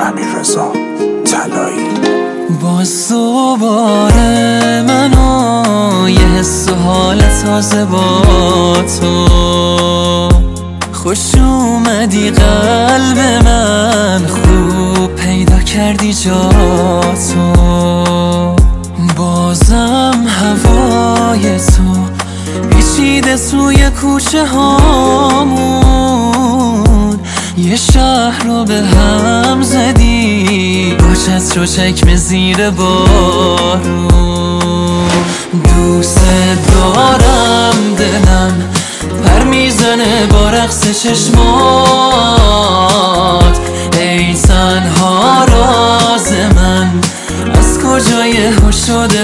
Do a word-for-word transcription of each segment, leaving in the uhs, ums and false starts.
امیررضا طلایی. باز دوباره منو یه حس و حال تازه با تو، خوش اومدی قلب من، خوب پیدا کردی جا تو. بازم هوای تو پیچیده توی کوچه هامون، یه شهر رو به هم زدی با چتر و چکمه زیر بارون. دوست دارم دلم پر میزنه با رقص چشمات، ای تنها راز من، از کجای هوش شده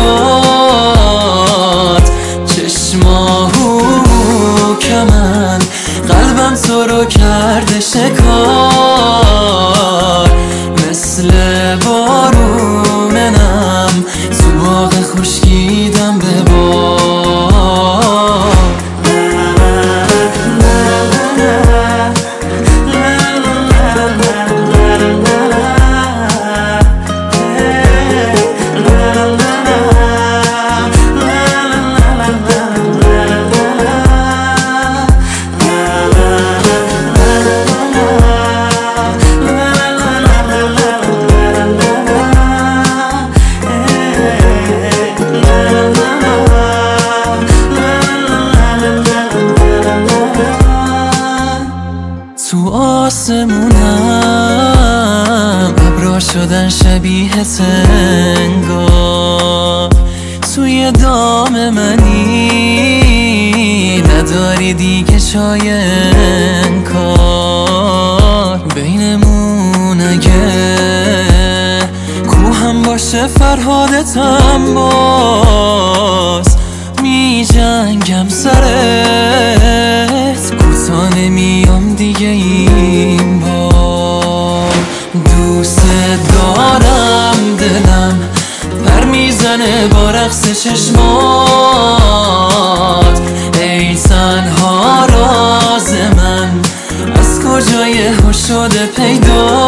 پیدات. چشماهو که من قلبم تو رو کرده شکار، مثل بارونم تو باغ خشکیدم به بار. تو آسمونم ابرا شدن شبیه انگار، توی دام منی نداری دیگه چای انکار. بینمون اگه کوهم باشه فرهادتم، باز می جنگم سرت، کوتا نمیام دیگه این بار. دوست دارم دلم پر میزنه با رقص چشمات، ای تنها راز من، از کجای هوش شده پیدا.